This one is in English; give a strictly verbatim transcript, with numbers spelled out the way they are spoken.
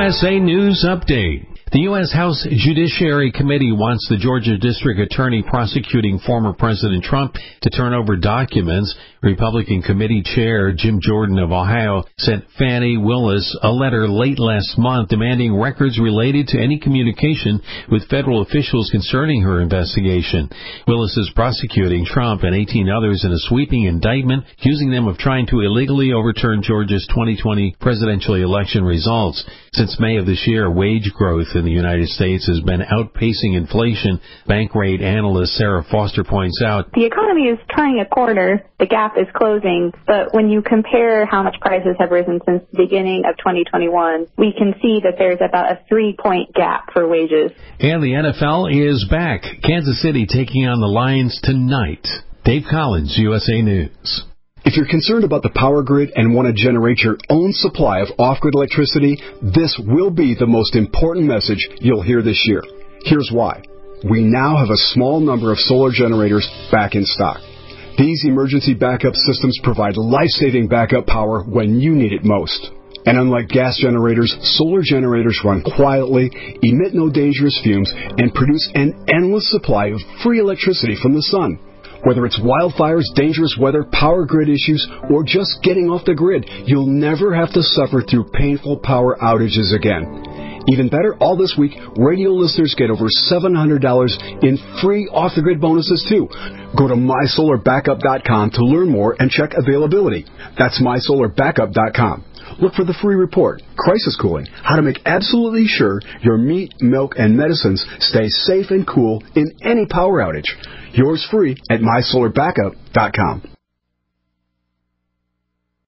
S A News Update. The U S House Judiciary Committee wants the Georgia District Attorney prosecuting former President Trump to turn over documents. Republican Committee Chair Jim Jordan of Ohio sent Fani Willis a letter late last month demanding records related to any communication with federal officials concerning her investigation. Willis is prosecuting Trump and eighteen others in a sweeping indictment, accusing them of trying to illegally overturn Georgia's twenty twenty presidential election results. Since May of this year, wage growth in the United States has been outpacing inflation. Bankrate analyst Sarah Foster points out, the economy is turning a corner. The gap is closing. But when you compare how much prices have risen since the beginning of twenty twenty-one, we can see that there's about a three-point gap for wages. And the N F L is back. Kansas City taking on the Lions tonight. Dave Collins, U S A News. If you're concerned about the power grid and want to generate your own supply of off-grid electricity, this will be the most important message you'll hear this year. Here's why. We now have a small number of solar generators back in stock. These emergency backup systems provide life-saving backup power when you need it most. And unlike gas generators, solar generators run quietly, emit no dangerous fumes, and produce an endless supply of free electricity from the sun. Whether it's wildfires, dangerous weather, power grid issues, or just getting off the grid, you'll never have to suffer through painful power outages again. Even better, all this week, radio listeners get over seven hundred dollars in free off-the-grid bonuses, too. Go to my solar backup dot com to learn more and check availability. That's my solar backup dot com. Look for the free report, Crisis Cooling, how to make absolutely sure your meat, milk, and medicines stay safe and cool in any power outage. Yours free at my solar backup dot com.